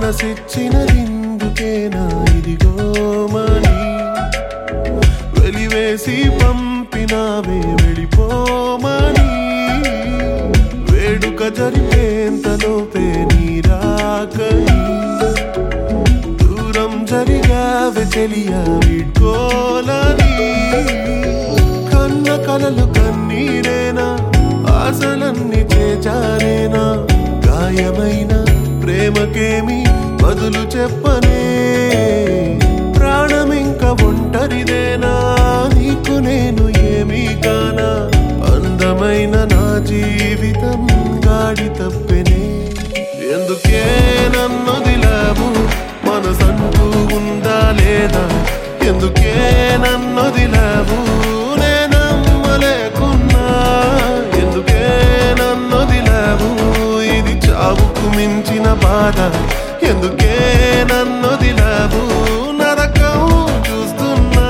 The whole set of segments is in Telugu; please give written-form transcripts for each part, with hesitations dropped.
మనసిచ్చినదిందుకేనా ఇదిగో మని వెలివేసి పంపినావే వెళ్ళిపోమని వేడుక జరిపేంతలోపే నీరాకని దూరం జరిగావే చెలియా వీడ్కోలని కన్న కలలు కన్నీరేనా ఆశలన్నీ చేచారేనా గాయమైన ప్రేమకేమి బదులు చెప్పనే ప్రాణమింక ఒంటరిదేనా నీకు నేను ఏమీ కానా అందమైన నా జీవితం గాడి తప్పెనే ఎందుకే నన్నొదిలావు మనసంటూ ఉందా లేదా ఎందుకే నన్నొదిలావు నేనమ్మలేకున్నా ఎందుకే నన్నొదిలావు ఇది చావుకు మించిన బాధ ఎందుకే నన్నొదిలావు నరకం చూస్తున్నా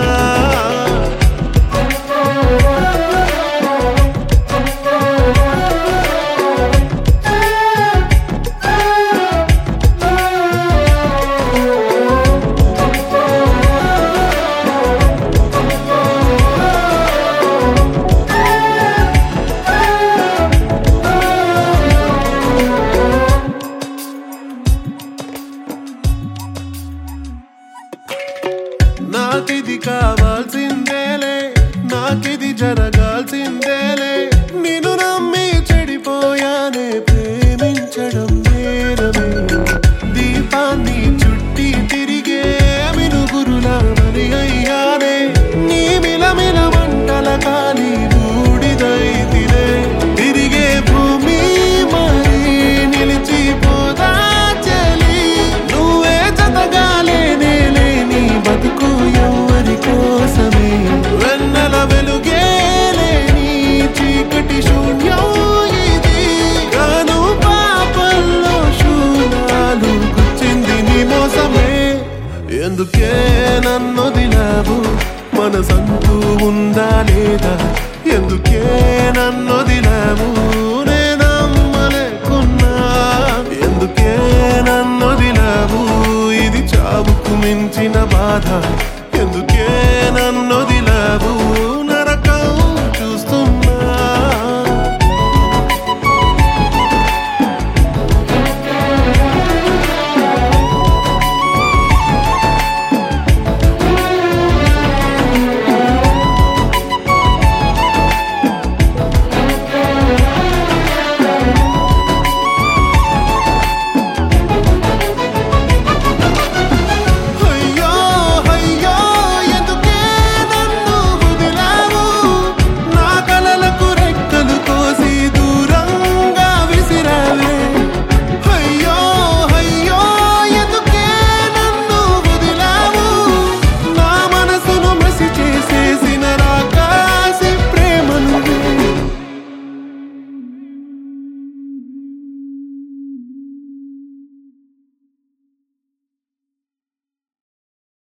నాకిది కావాల్సిందేలే నాకిది జరగాల్సిందేలే నిన్ను నమ్మి చెడిపోయానే ప్రేమించడం నేరమే దీపాన్ని చుట్టి తిరిగే మినుగురులా మరి అయ్యానే నీ మిలమిల మంటల కాని బూడిదైతిరే తిరిగే భూమి మరి నిలిచిపోదా చెలి నువ్వే జతగాలేనే లేని బతుకు ఎవరి కోసమే వెన్నెల వెలుగేలేని చీకటి శూన్యం ఇది కాను పాపల్లో శూలాలు గుచ్చింది నీ మోసమే ఎందుకే నన్నొదిలావు మనసంటూ ఉందా లేదా ఎందుకే నన్నొదిలావు నేనమ్మలేకున్నా ఎందుకే నన్నొదిలావు ఇది చావుకు మించిన బాధ